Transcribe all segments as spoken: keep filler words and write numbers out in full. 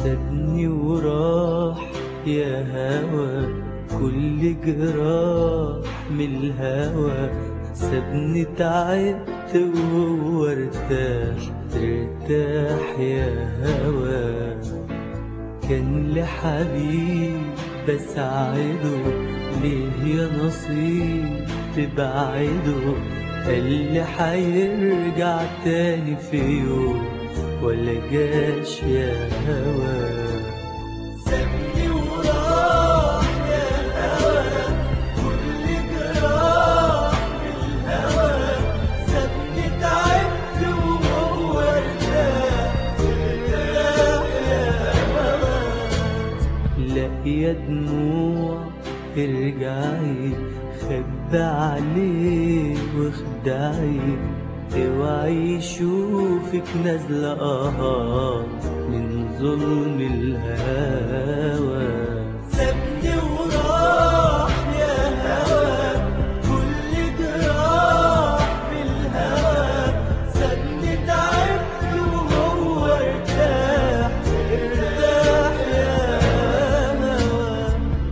سابني وراح يا هوا، كل جراح من الهوى سابني تعبت وهو ارتاح. ارتاح يا هوا، كان لحبيب بساعده، ليه يا نصيب تبعده؟ قال لي حيرجع تاني في يوم ولا جاش يا هوا. سابني وراح يا هوا، كل جراح من الهوى سابني تعبت وهو ارتاح. ارتاح يا هوا، لا يا دموع ارجعي، خبى عليه واخدعي، اوعي يشوفك نازلة آهات من ظلم الهوى. سابني وراح يا هوا، كل جراح من الهوى سابني تعبت وهو ارتاح. ارتاح يا هوا.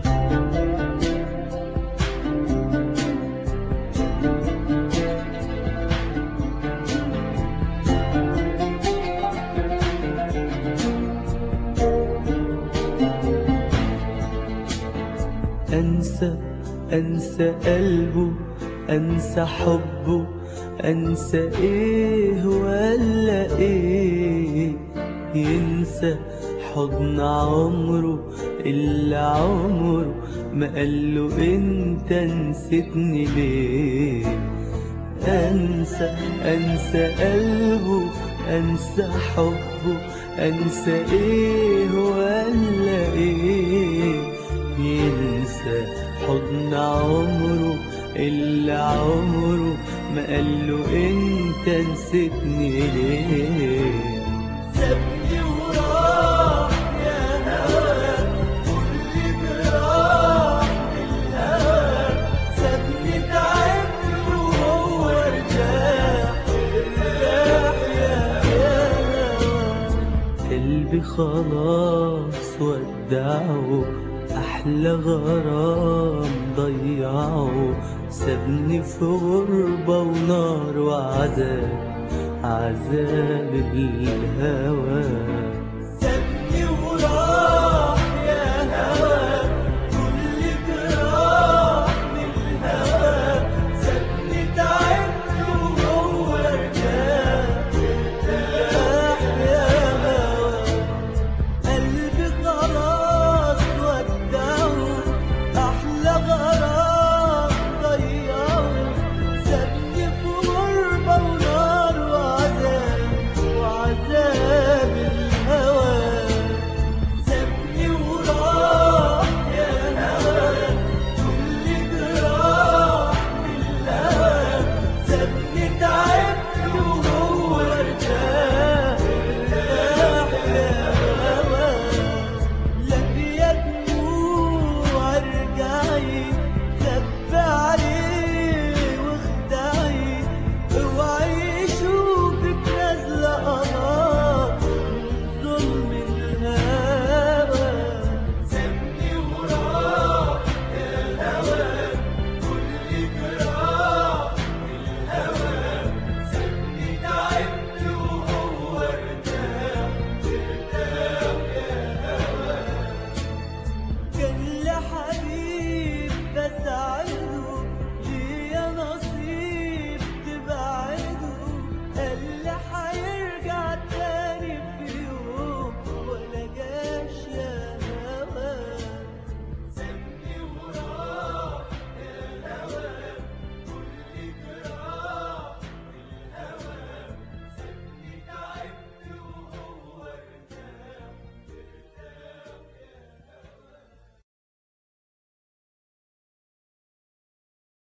أنسى أنسى قلبه، أنسى حبه، أنسى إيه ولا إيه؟ ينسى حضن عمره اللي عمره ما قاله أنت نسيتني ليه؟ أنسى أنسى قلبه، أنسى حبه، أنسى إيه ولا إيه؟ ينسى حضن عمره اللي عمره ما قاله انت نسيتني ليه. سابني وراح يا هوا، كل جراح من الهوى سابني تعبت وهو ارتاح. ارتاح يا هوا، قلبي خلاص ودعه، أحلى غرام ضيعه، سابني في غربة ونار وعذاب، عذاب الهوى.